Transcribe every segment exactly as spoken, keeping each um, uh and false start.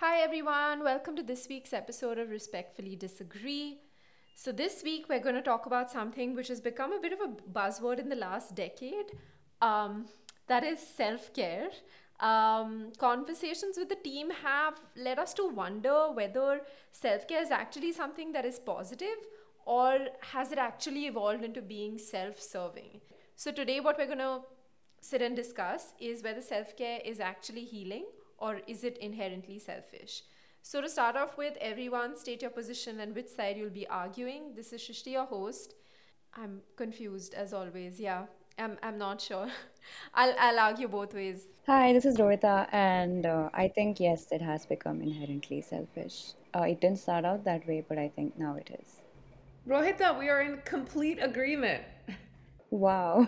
Hi, everyone. Welcome to this week's episode of Respectfully Disagree. So, this week we're going to talk about something which has become a bit of a buzzword in the last decade, um, that is self care. Um, conversations with the team have led us to wonder whether self care is actually something that is positive or has it actually evolved into being self serving. So, today, what we're going to sit and discuss is whether self care is actually healing or is it inherently selfish. So, to start off with, everyone state your position and which side you'll be arguing. This is Shishti, your host. I'm confused as always. Yeah, I'm, I'm not sure. I'll, I'll argue both ways. Hi, this is Rohita, and uh, I think yes, it has become inherently selfish. Uh, it didn't start out that way, but I think now it is. Rohita, we are in complete agreement. Wow.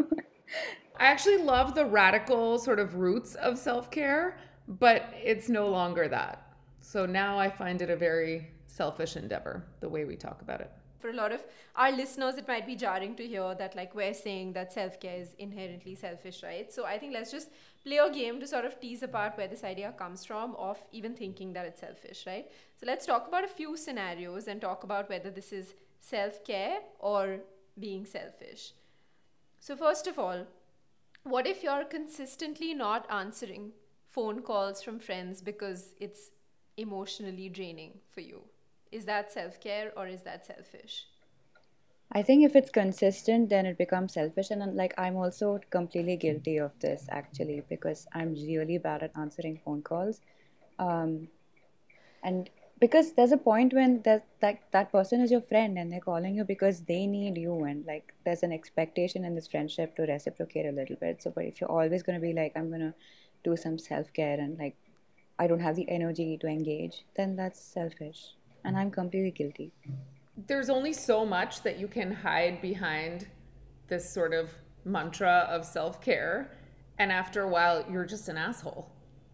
I actually love the radical sort of roots of self care, but it's no longer that. So now I find it a very selfish endeavor, the way we talk about it. For a lot of our listeners, it might be jarring to hear that, like, we're saying that self care is inherently selfish, right? So, I think let's just play a game to sort of tease apart where this idea comes from of even thinking that it's selfish, right? So, let's talk about a few scenarios and talk about whether this is self care or being selfish. So, first of all, what if you're consistently not answering phone calls from friends because it's emotionally draining for you? Is that self care or is that selfish? I think if it's consistent, then it becomes selfish. And uh, like, I'm also completely guilty of this actually because I'm really bad at answering phone calls. Um, and because there's a point when that, that that person is your friend and they're calling you because they need you, and like there's an expectation in this friendship to reciprocate a little bit. So, but if you're always going to be like, I'm going to do some self-care and like I don't have the energy to engage, then that's selfish. And I'm completely guilty. There's only so much that you can hide behind this sort of mantra of self care. And after a while, you're just an asshole.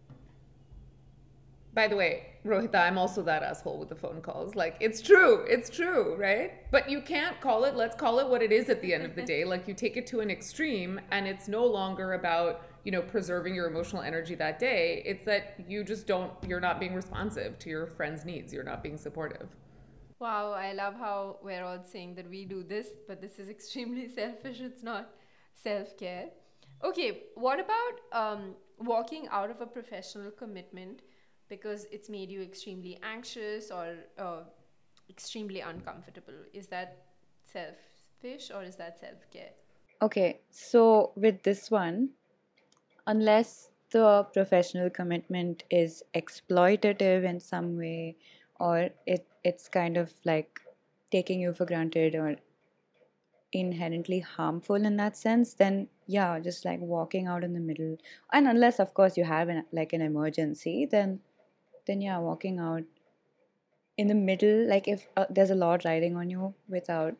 By the way, Rohita, I'm also that asshole with the phone calls. Like, it's true. It's true, right? But you can't call it, let's call it what it is at the end of the day. Like, you take it to an extreme, and it's no longer about, you know, preserving your emotional energy that day. It's that you just don't, you're not being responsive to your friend's needs. You're not being supportive. Wow, I love how we're all saying that we do this, but this is extremely selfish. It's not self care. Okay, what about um, walking out of a professional commitment because it's made you extremely anxious or uh, extremely uncomfortable? Is that selfish or is that self care? Okay, so with this one, unless the professional commitment is exploitative in some way, or it it's kind of like taking you for granted or inherently harmful in that sense, then yeah, just like walking out in the middle. And unless of course you have an like an emergency, then then yeah, walking out in the middle, like if uh, there's a lot riding on you without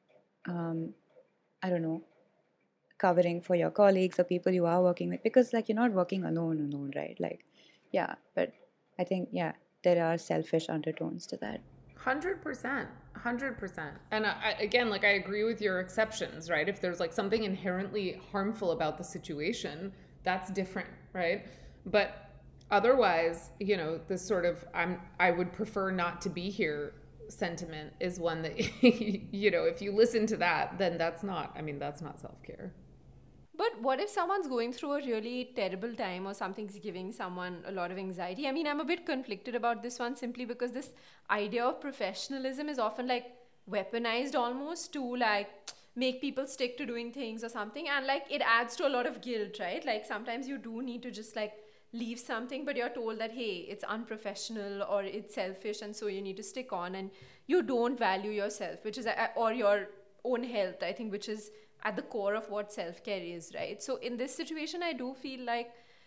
um I don't know, covering for your colleagues or people you are working with, because like you're not working alone alone, right? Like yeah, but I think yeah, there are selfish undertones to that. one hundred percent. one hundred percent. And I, again, like I agree with your exceptions, right? If there's like something inherently harmful about the situation, that's different, right? But otherwise, you know, this sort of I'm I would prefer not to be here sentiment is one that you know, if you listen to that, then that's not, I mean, that's not self-care. But what if someone's going through a really terrible time or something's giving someone a lot of anxiety? I mean, I'm a bit conflicted about this one simply because this idea of professionalism is often like weaponized almost to like make people stick to doing things or something. And like it adds to a lot of guilt, right? Like sometimes you do need to just like leave something, but you're told that, hey, it's unprofessional or it's selfish and so you need to stick on and you don't value yourself, which is, uh, or your own health, I think, which is at the core of what self care is, right? So in this situation, I do feel like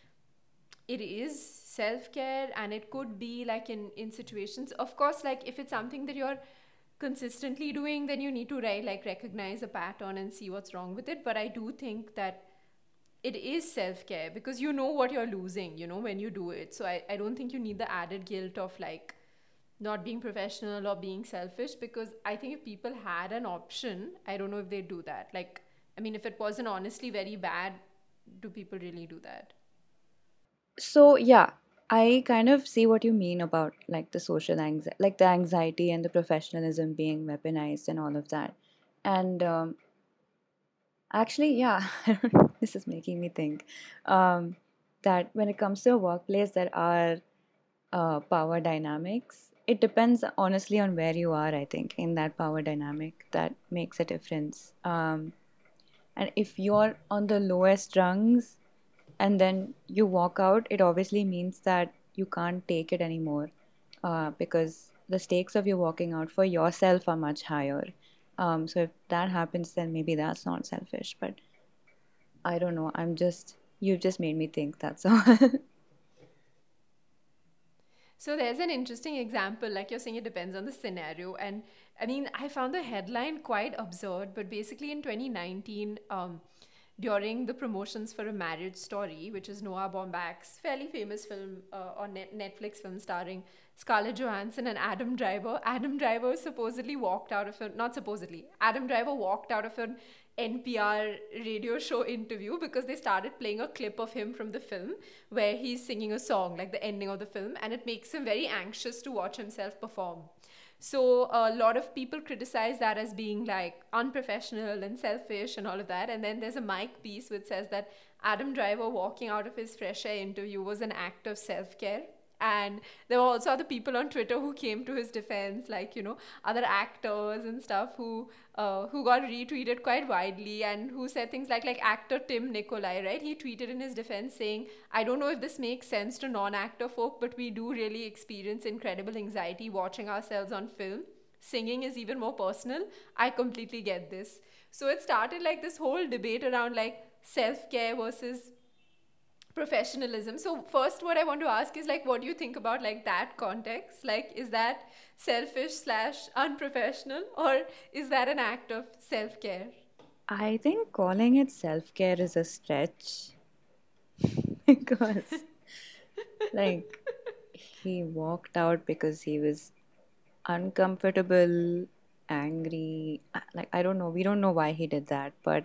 it is self care and it could be like in, in situations, of course, like if it's something that you're consistently doing, then you need to right, like recognize a pattern and see what's wrong with it. But I do think that it is self care because you know what you're losing, you know, when you do it. So I, I don't think you need the added guilt of like not being professional or being selfish because I think if people had an option, I don't know if they'd do that. Like, I mean, if it wasn't honestly very bad, do people really do that? So yeah, I kind of see what you mean about like the social anxiety, like the anxiety and the professionalism being weaponized and all of that. And um, actually, yeah, this is making me think um, that when it comes to a workplace, there are uh, power dynamics. It depends honestly on where you are, I think, in that power dynamic that makes a difference. Um, and if you're on the lowest rungs and then you walk out, it obviously means that you can't take it anymore uh, because the stakes of you walking out for yourself are much higher. Um, so if that happens, then maybe that's not selfish. But I don't know. I'm just, you've just made me think, that's all. So there's an interesting example, like you're saying, it depends on the scenario. And I mean, I found the headline quite absurd, but basically in twenty nineteen, um, during the promotions for A Marriage Story, which is Noah Baumbach's fairly famous film uh, on Net- Netflix film starring Scarlett Johansson and Adam Driver. Adam Driver supposedly walked out of a, not supposedly, Adam Driver walked out of an N P R radio show interview because they started playing a clip of him from the film where he's singing a song, like the ending of the film, and it makes him very anxious to watch himself perform. So a lot of people criticize that as being like unprofessional and selfish and all of that. And then there's a Mike piece which says that Adam Driver walking out of his fresh air interview was an act of self care. And there were also other people on Twitter who came to his defense, like, you know, other actors and stuff who uh, who got retweeted quite widely and who said things like like actor Tim Nikolai, right? He tweeted in his defense saying, I don't know if this makes sense to non-actor folk, but we do really experience incredible anxiety watching ourselves on film. Singing is even more personal. I completely get this. So it started like this whole debate around like self-care versus professionalism. So first what I want to ask is like what do you think about like that context? Like is that selfish slash unprofessional, or is that an act of self-care? I think calling it self care is a stretch because, like, he walked out because he was uncomfortable, angry. uh, Like, I don't know. We don't know why he did that, but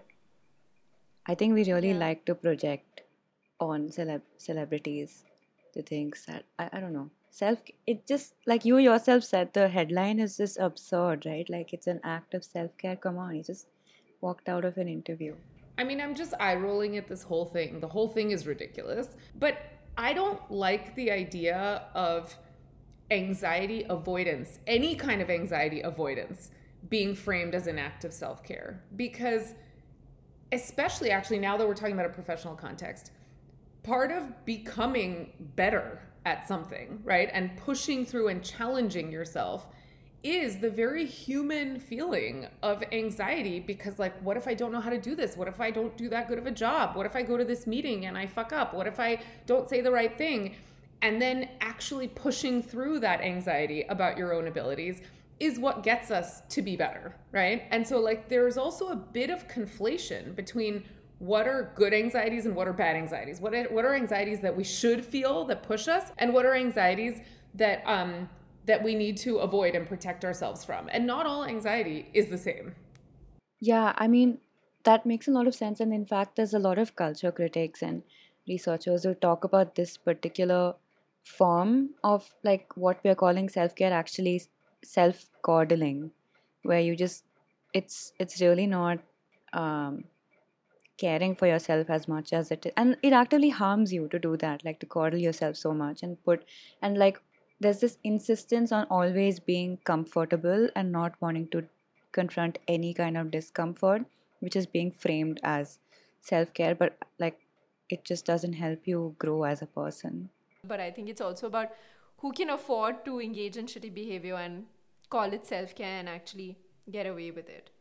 I think we really Yeah. like to project on celeb celebrities the things that I, I don't know. Self, it just like you yourself said, the headline is just absurd, right? Like it's an act of self care. Come on, he just walked out of an interview. I mean, I'm just eye rolling at this whole thing. The whole thing is ridiculous. But I don't like the idea of anxiety avoidance, any kind of anxiety avoidance, being framed as an act of self care. Because, especially actually now that we're talking about a professional context, part of becoming better at something, right? And pushing through and challenging yourself is the very human feeling of anxiety because like what if I don't know how to do this? What if I don't do that good of a job? What if I go to this meeting and I fuck up? What if I don't say the right thing? And then actually pushing through that anxiety about your own abilities is what gets us to be better, right? And so like there's also a bit of conflation between what are good anxieties and what are bad anxieties. What are, what are anxieties that we should feel that push us, and what are anxieties that um that we need to avoid and protect ourselves from. And not all anxiety is the same. Yeah, I mean, that makes a lot of sense. And in fact, there's a lot of culture critics and researchers who talk about this particular form of like what we're calling self care, actually self coddling, where you just, it's it's really not um, caring for yourself as much as it is, and it actively harms you to do that, like to coddle yourself so much and put, and like there's this insistence on always being comfortable and not wanting to confront any kind of discomfort, which is being framed as self-care, but like it just doesn't help you grow as a person. But I think it's also about who can afford to engage in shitty behavior and call it self-care and actually get away with it.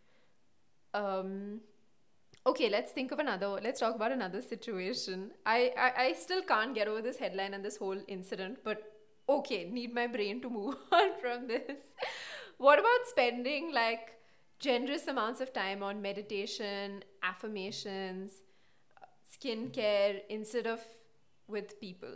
um okay, let's think of another, let's talk about another situation. I, I i still can't get over this headline and this whole incident, but okay, need my brain to move on from this. What about spending like generous amounts of time on meditation, affirmations, skincare instead of with people?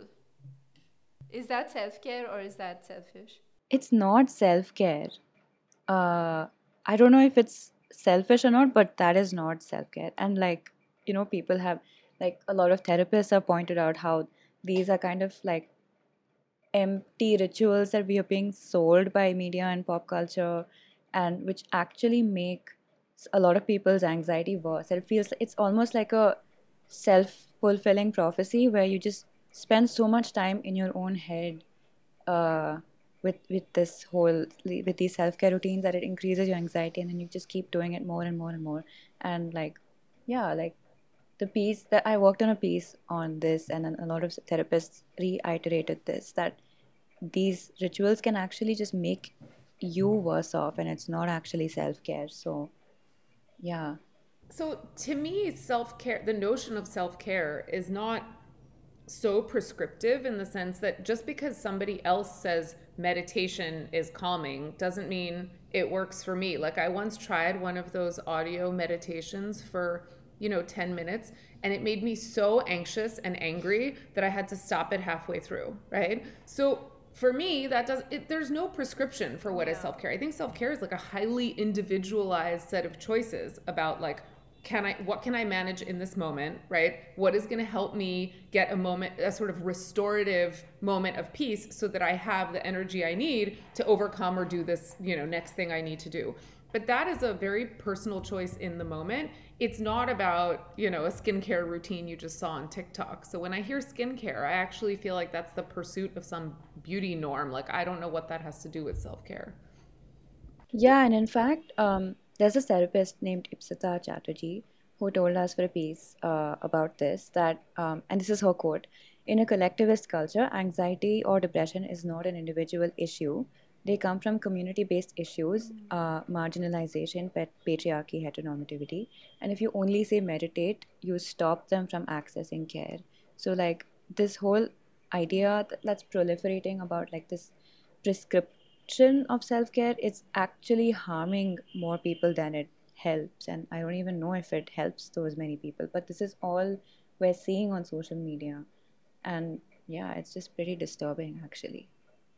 Is that self-care or is that selfish? It's not self-care. uh I don't know if it's selfish or not, but that is not self-care. And like, you know, people have, like, a lot of therapists have pointed out how these are kind of like empty rituals that we are being sold by media and pop culture, and which actually make a lot of people's anxiety worse. It feels it's almost like a self-fulfilling prophecy where you just spend so much time in your own head uh, with with this whole with these self-care routines that it increases your anxiety, and then you just keep doing it more and more and more. And like, yeah, like the piece that I worked on a piece on this, and then a lot of therapists reiterated this, that these rituals can actually just make you worse off, and it's not actually self-care. So yeah. So to me, self-care, the notion of self-care is not so prescriptive in the sense that just because somebody else says meditation is calming doesn't mean it works for me. Like, I once tried one of those audio meditations for, you know, ten minutes, and it made me so anxious and angry that I had to stop it halfway through, right? So for me, that does it, there's no prescription for what yeah. is self-care. I think self-care is like a highly individualized set of choices about like, can I, what can I manage in this moment, right? What is going to help me get a moment, a sort of restorative moment of peace so that I have the energy I need to overcome or do this, you know, next thing I need to do. But that is a very personal choice in the moment. It's not about, you know, a skincare routine you just saw on TikTok. So when I hear skincare, I actually feel like that's the pursuit of some beauty norm. Like, I don't know what that has to do with self-care. Yeah, and in fact, um, there's a therapist named Ipsita Chatterjee who told us for a piece uh, about this, that, um, and this is her quote, "In a collectivist culture, anxiety or depression is not an individual issue. They come from community-based issues, uh, marginalization, pet- patriarchy, heteronormativity. And if you only say meditate, you stop them from accessing care." So like this whole idea that- that's proliferating about like this prescription of self-care, it's actually harming more people than it helps. And I don't even know if it helps those many people. But this is all we're seeing on social media. And yeah, it's just pretty disturbing actually.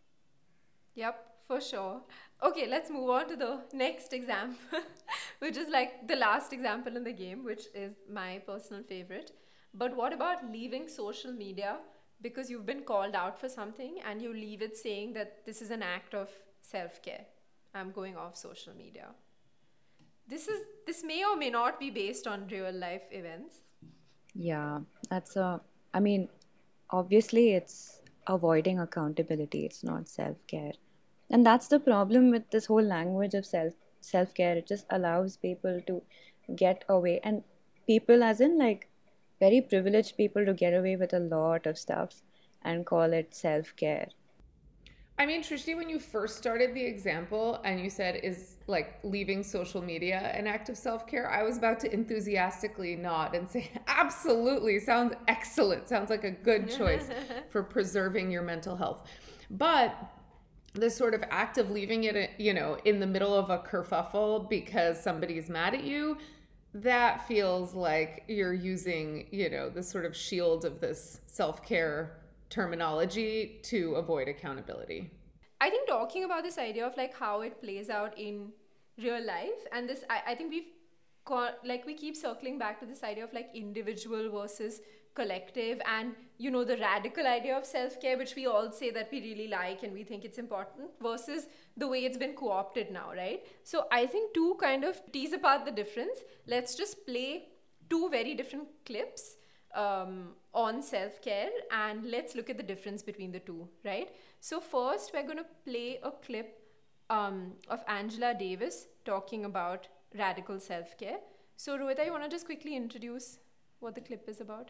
Yep. For sure. Okay, let's move on to the next example, which is like the last example in the game, which is my personal favorite. But what about leaving social media because you've been called out for something and you leave it saying that this is an act of self-care? I'm going off social media. This is this may or may not be based on real life events. Yeah, that's a, I mean, obviously it's avoiding accountability, it's not self-care. And that's the problem with this whole language of self self-care. It just allows people to get away, and people as in like very privileged people to get away with a lot of stuff and call it self-care. I mean, Trishti, when you first started the example and you said, is like leaving social media an act of self-care, I was about to enthusiastically nod and say, absolutely, sounds excellent. Sounds like a good choice for preserving your mental health. But this sort of act of leaving it, you know, in the middle of a kerfuffle because somebody's mad at you, that feels like you're using, you know, this sort of shield of this self-care terminology to avoid accountability. I think talking about this idea of like how it plays out in real life, and this, I, I think we've got, like we keep circling back to this idea of like individual versus collective, and you know, the radical idea of self-care, which we all say that we really like and we think it's important, versus the way it's been co-opted now, right? So I think to kind of tease apart the difference, let's just play two very different clips um, on self-care, and let's look at the difference between the two, right? So first we're going to play a clip um, of Angela Davis talking about radical self-care. So Rohita, you want to just quickly introduce what the clip is about?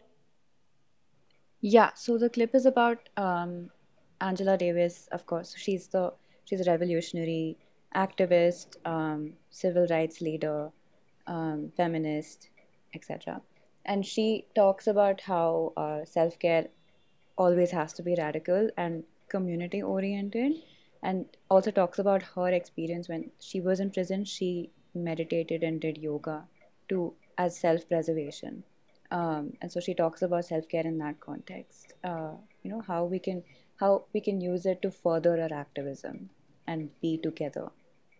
Yeah, so the clip is about um, Angela Davis, of course. She's the she's a revolutionary activist, um, civil rights leader, um, feminist, et cetera. And she talks about how uh, self-care always has to be radical and community-oriented, and also talks about her experience when she was in prison. She meditated and did yoga to as self-preservation. Um, and so she talks about self-care in that context. Uh, you know, how we can how we can use it to further our activism and be together.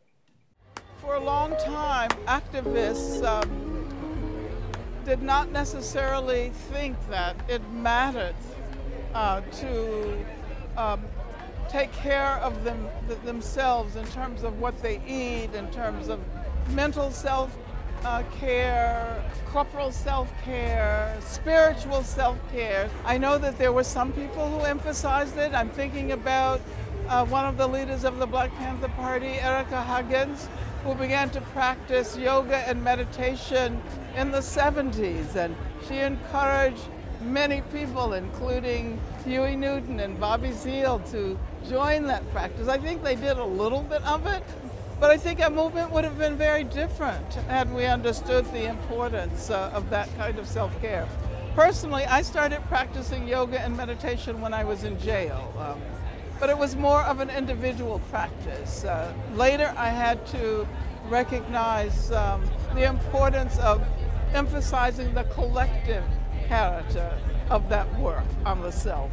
For a long time, activists um, did not necessarily think that it mattered uh, to um, take care of them th- themselves in terms of what they eat, in terms of mental self uh, care, corporal self-care, spiritual self-care. I know that there were some people who emphasized it. I'm thinking about uh, one of the leaders of the Black Panther Party, Erica Huggins, who began to practice yoga and meditation in the seventies, and she encouraged many people, including Huey Newton and Bobby Seale, to join that practice. I think they did a little bit of it, but I think our movement would have been very different had we understood the importance uh, of that kind of self-care. Personally, I started practicing yoga and meditation when I was in jail, um, but it was more of an individual practice. Uh, later, I had to recognize um, the importance of emphasizing the collective character of that work on the self.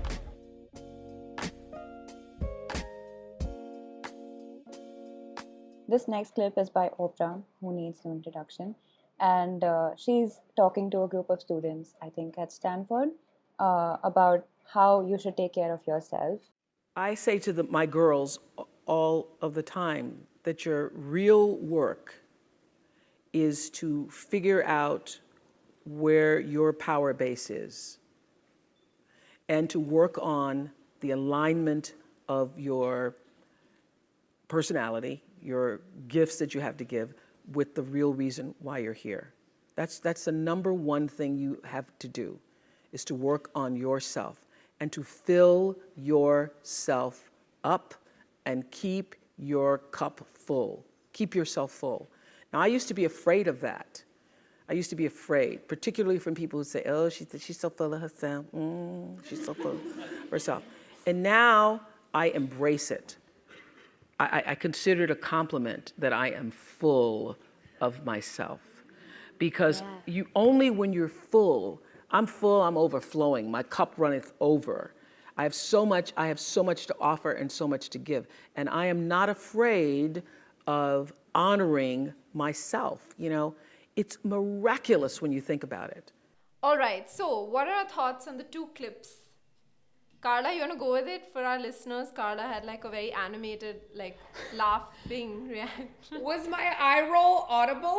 This next clip is by Oprah, who needs no introduction. And uh, she's talking to a group of students, I think at Stanford, uh, about how you should take care of yourself. I say to the, my girls all of the time that your real work is to figure out where your power base is and to work on the alignment of your personality, your gifts that you have to give, with the real reason why you're here. That's, that's the number one thing you have to do, is to work on yourself and to fill yourself up and keep your cup full. Keep yourself full. Now, I used to be afraid of that. I used to be afraid, particularly from people who say, oh, she's, she's so full of herself. Mm, she's so full of herself. And now I embrace it. I, I consider it a compliment that I am full of myself. Because yeah. you only when you're full, I'm full, I'm overflowing, my cup runneth over. I have so much, I have so much to offer and so much to give. And I am not afraid of honoring myself. You know, it's miraculous when you think about it. All right, so what are our thoughts on the two clips? Carla, you want to go with it for our listeners? Carla had like a very animated, like laughing reaction. Was my eye roll audible?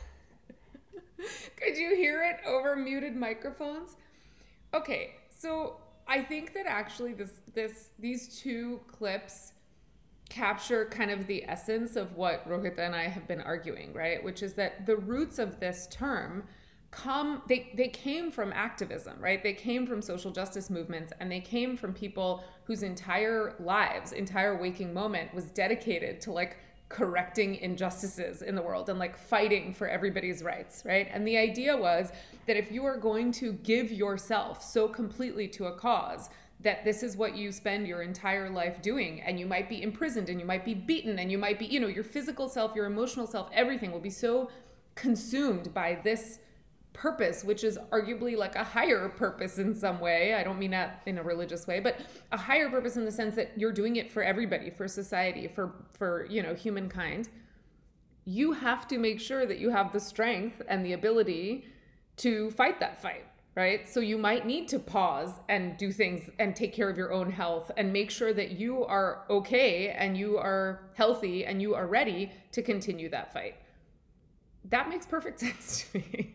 Could you hear it over muted microphones? Okay, so I think that actually this this these two clips capture kind of the essence of what Rohita and I have been arguing, right? Which is that the roots of this term come, they, they came from activism, right? They came from social justice movements, and they came from people whose entire lives, entire waking moment was dedicated to like correcting injustices in the world and like fighting for everybody's rights, right? And the idea was that if you are going to give yourself so completely to a cause, that this is what you spend your entire life doing, and you might be imprisoned and you might be beaten and you might be, you know, your physical self, your emotional self, everything will be so consumed by this purpose, which is arguably like a higher purpose in some way. I don't mean that in a religious way, but a higher purpose in the sense that you're doing it for everybody, for society, for, for, you know, humankind. You have to make sure that you have the strength and the ability to fight that fight, right? So you might need to pause and do things and take care of your own health and make sure that you are okay and you are healthy and you are ready to continue that fight. That makes perfect sense to me.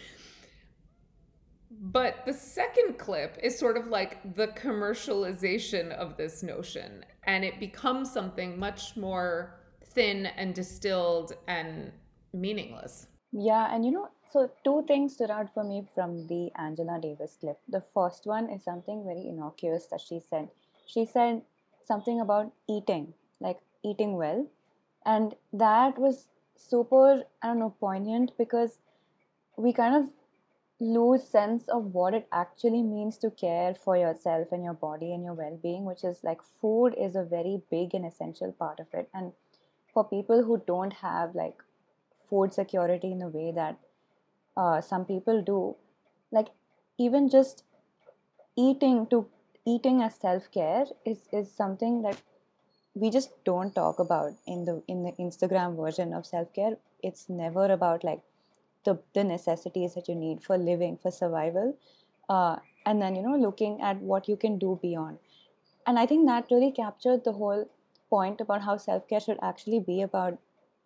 But the second clip is sort of like the commercialization of this notion, and it becomes something much more thin and distilled and meaningless. Yeah, and you know, so two things stood out for me from the Angela Davis clip. The first one is something very innocuous that she said. She said something about eating, like eating well. And that was super, I don't know, poignant, because we kind of lose sense of what it actually means to care for yourself and your body and your well-being, which is like food is a very big and essential part of it. And for people who don't have like food security in the way that uh, some people do, like even just eating to eating as self-care is, is something that we just don't talk about in the in the Instagram version of self-care. It's never about like the, the necessities that you need for living, for survival, uh, and then, you know, looking at what you can do beyond. and I think that really captured the whole point about how self-care should actually be about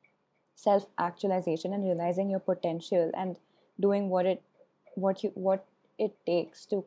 self-actualization and realizing your potential and doing what it what you what it takes to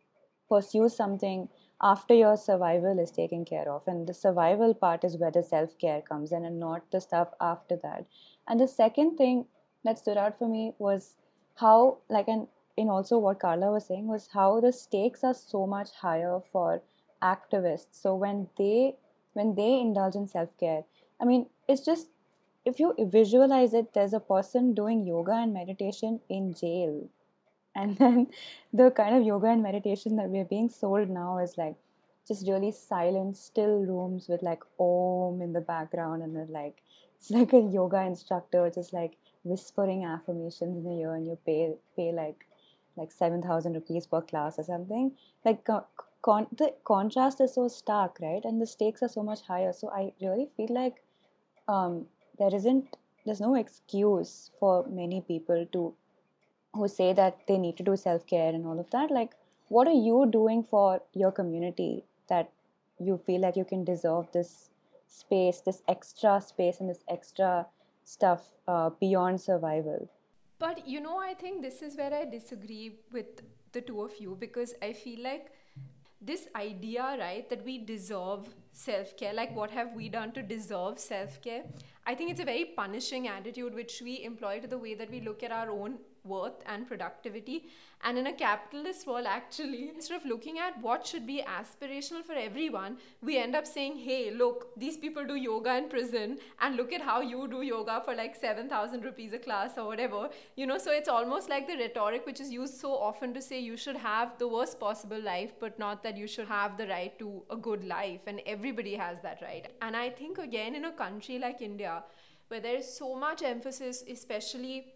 pursue something after your survival is taken care of. And the survival part is where the self-care comes in and not the stuff after that. And the second thing that stood out for me was how, like, and in also what Carla was saying, was how the stakes are so much higher for activists. So when they when they indulge in self-care, I mean, it's just, if you visualize it, there's a person doing yoga and meditation in jail. And then the kind of yoga and meditation that we're being sold now is like just really silent, still rooms with like om in the background, and then like it's like a yoga instructor just like whispering affirmations in the ear, and you pay pay like like seven thousand rupees per class or something. Like co- con- the contrast is so stark, right? And the stakes are so much higher. So I really feel like um, there isn't there's no excuse for many people to who say that they need to do self care and all of that. Like, what are you doing for your community that you feel like you can deserve this space, this extra space, and this extra stuff uh, beyond survival? But you know, I think this is where I disagree with the two of you, because I feel like this idea, right, that we deserve self care, like what have we done to deserve self care? I think it's a very punishing attitude which we employ to the way that we look at our own worth and productivity. And in a capitalist world, actually, instead of looking at what should be aspirational for everyone, we end up saying, hey, look, these people do yoga in prison, and look at how you do yoga for like seven thousand rupees a class or whatever. You know, so it's almost like the rhetoric which is used so often to say you should have the worst possible life, but not that you should have the right to a good life. And everybody has that right. And I think, again, in a country like India, where there is so much emphasis, especially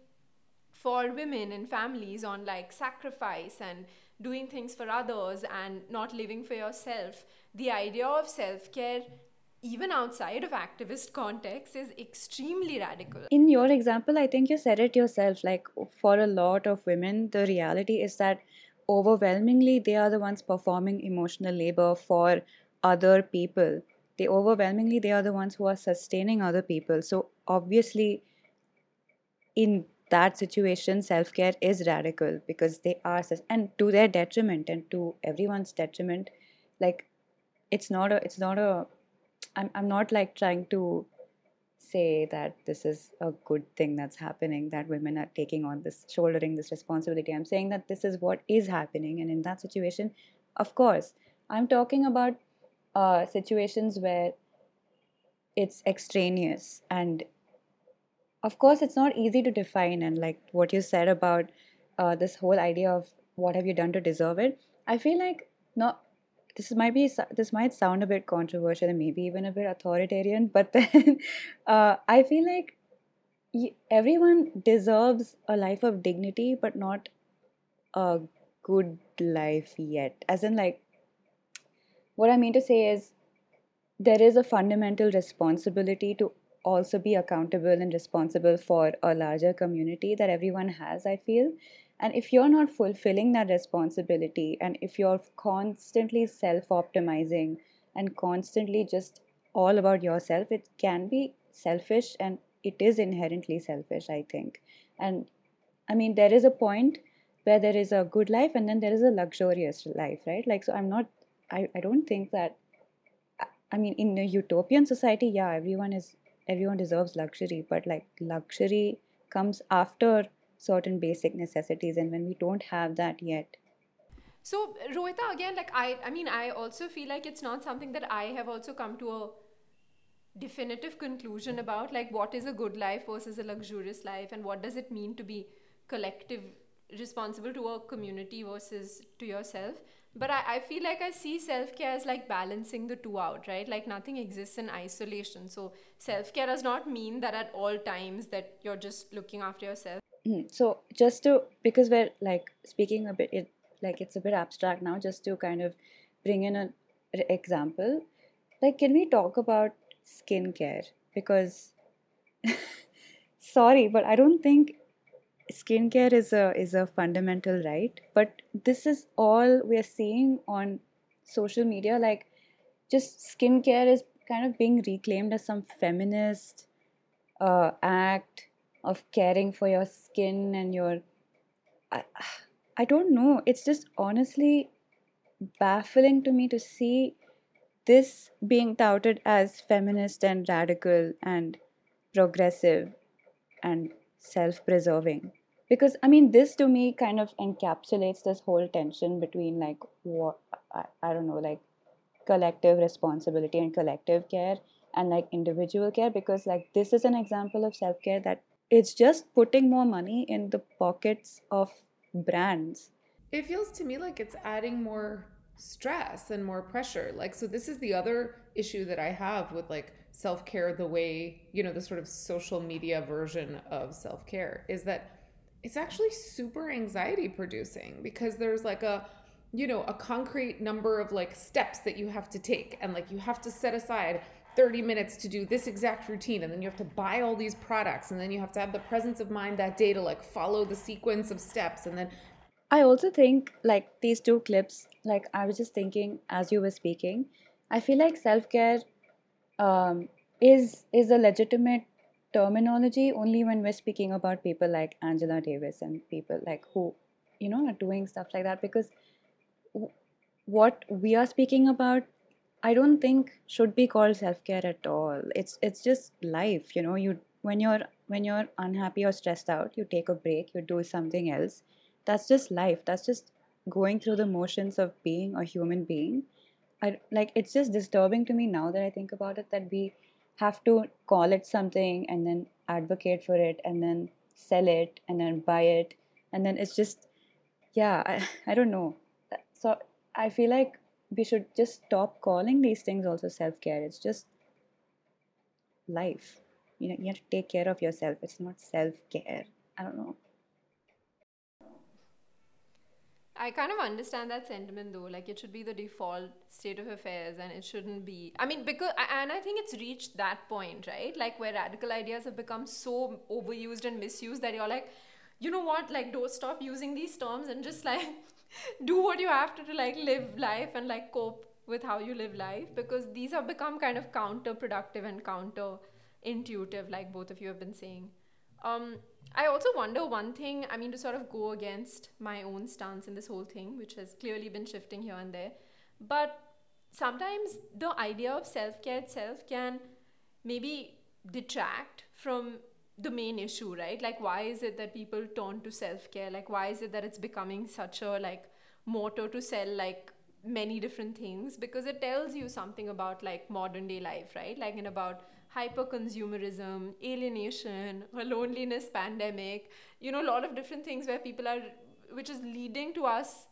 for women and families, on like sacrifice and doing things for others and not living for yourself, the idea of self-care, even outside of activist context, is extremely radical. In your example, I think you said it yourself. Like, for a lot of women, the reality is that overwhelmingly they are the ones performing emotional labor for other people. They overwhelmingly they are the ones who are sustaining other people. So obviously, in that situation, self-care is radical because they are sus- and to their detriment and to everyone's detriment. Like, it's not a it's not a I'm, I'm not like trying to say that this is a good thing that's happening, that women are taking on this, shouldering this responsibility. I'm saying that this is what is happening, and in that situation, of course, I'm talking about uh, situations where it's extraneous. And of course, it's not easy to define. And like what you said about uh, this whole idea of what have you done to deserve it, I feel like not this might be this might sound a bit controversial and maybe even a bit authoritarian, but then uh, I feel like y- everyone deserves a life of dignity, but not a good life yet. As in, like, what I mean to say is there is a fundamental responsibility to also be accountable and responsible for a larger community that everyone has, I feel. And if you're not fulfilling that responsibility, and if you're constantly self optimizing and constantly just all about yourself, it can be selfish, and it is inherently selfish, I think. And I mean, there is a point where there is a good life and then there is a luxurious life, right? Like, so I'm not, I, I don't think that I mean, in a utopian society, yeah, everyone is everyone deserves luxury, but like luxury comes after certain basic necessities, and when we don't have that yet. So, Rohita, again, like I, I mean, I also feel like it's not something that I have also come to a definitive conclusion about, like what is a good life versus a luxurious life, and what does it mean to be collective responsible to a community versus to yourself. But I, I feel like I see self-care as like balancing the two out, right? Like nothing exists in isolation. So self-care does not mean that at all times that you're just looking after yourself. Mhm. So just to, because we're like speaking a bit, it like it's a bit abstract now, just to kind of bring in an example, like, can we talk about skincare? Because sorry, but I don't think skincare is a is a fundamental right. But this is all we are seeing on social media. Like, just skincare is kind of being reclaimed as some feminist uh, act of caring for your skin and your. I, I don't know. It's just honestly baffling to me to see this being touted as feminist and radical and progressive and self preserving. Because, I mean, this to me kind of encapsulates this whole tension between, like, what, I, I don't know, like, collective responsibility and collective care and, like, individual care. Because, like, this is an example of self care that it's just putting more money in the pockets of brands. It feels to me like it's adding more stress and more pressure. Like, so this is the other issue that I have with like self-care, the way, you know, the sort of social media version of self-care is that it's actually super anxiety producing because there's like a, you know, a concrete number of like steps that you have to take, and like you have to set aside thirty minutes to do this exact routine, and then you have to buy all these products, and then you have to have the presence of mind that day to like follow the sequence of steps, and then I also think like these two clips, like I was just thinking as you were speaking, I feel like self care um, is is a legitimate terminology only when we're speaking about people like Angela Davis and people like who, you know, are doing stuff like that. Because w- what we are speaking about, I don't think should be called self care at all. It's it's just life, you know. You when you're when you're unhappy or stressed out, you take a break, you do something else. That's just life. That's just going through the motions of being a human being. I like it's just disturbing to me now that I think about it that we have to call it something and then advocate for it and then sell it and then buy it and then it's just yeah I, I don't know. So I feel like we should just stop calling these things also self-care. It's just life. You know, you have to take care of yourself. It's not self-care. I don't know. I kind of understand that sentiment though. Like, it should be the default state of affairs and it shouldn't be. I mean, because, and I think it's reached that point, right? Like, where radical ideas have become so overused and misused that you're like, you know what? Like, don't stop using these terms and just like do what you have to to like live life and like cope with how you live life, because these have become kind of counterproductive and counter intuitive, like both of you have been saying. Um, I also wonder one thing, I mean, to sort of go against my own stance in this whole thing, which has clearly been shifting here and there. But sometimes the idea of self care itself can maybe detract from the main issue, right? Like, why is it that people turn to self care? Like, why is it that it's becoming such a like motto to sell like many different things? Because it tells you something about like modern day life, right? Like, and about hyper consumerism, alienation, a loneliness pandemic, you know, a lot of different things where people are, which is leading to us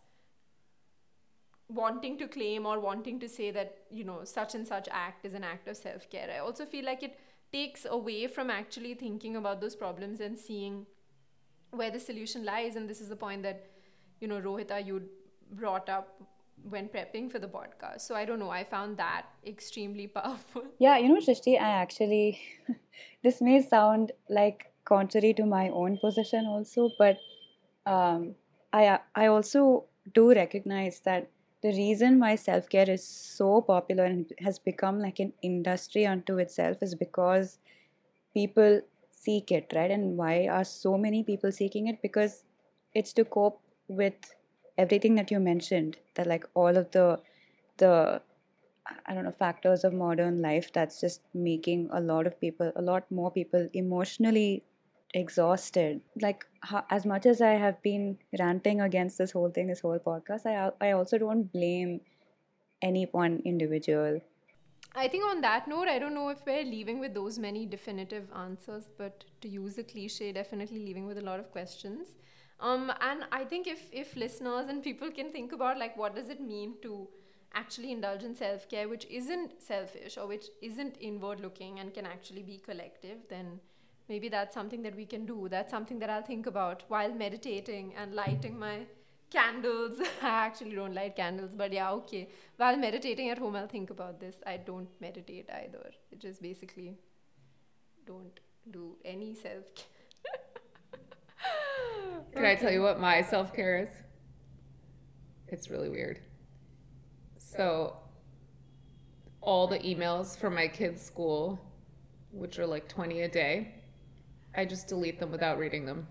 wanting to claim or wanting to say that, you know, such and such act is an act of self care. I also feel like it takes away from actually thinking about those problems and seeing where the solution lies. And this is the point that, you know, Rohita, you brought up when prepping for the podcast. So I don't know, I found that extremely powerful. Yeah, you know, Shrishti, I actually, this may sound like contrary to my own position also, but um, I, I also do recognize that the reason why self care is so popular and has become like an industry unto itself is because people seek it, right? And why are so many people seeking it? Because it's to cope with everything that you mentioned, that like all of the the I don't know, factors of modern life that's just making a lot of people, a lot more people emotionally exhausted. Like, ho- as much as I have been ranting against this whole thing, this whole podcast, I, al- I also don't blame any one individual. I think on that note, I don't know if we're leaving with those many definitive answers, but to use a cliche, definitely leaving with a lot of questions. Um, and I think if, if listeners and people can think about like what does it mean to actually indulge in self-care, which isn't selfish or which isn't inward looking and can actually be collective, then maybe that's something that we can do. That's something that I'll think about while meditating and lighting my candles. I actually don't light candles, but yeah, okay. While meditating at home, I'll think about this. I don't meditate either. It just basically don't do any self care. can I tell you what my self care is? It's really weird. So all the emails from my kids' school, which are like twenty a day. I just delete them without reading them.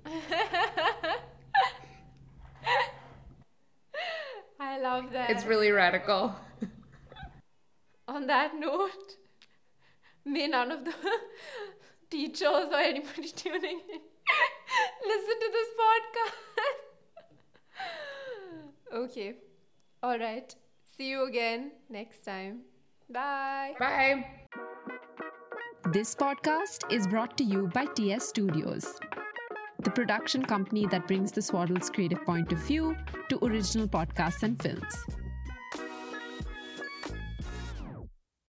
I love that. It's really radical. On that note, may none of the teachers or anybody tuning in listen to this podcast. Okay. All right. See you again next time. Bye. Bye. This podcast is brought to you by T S Studios, the production company that brings the Swaddle's creative point of view to original podcasts and films.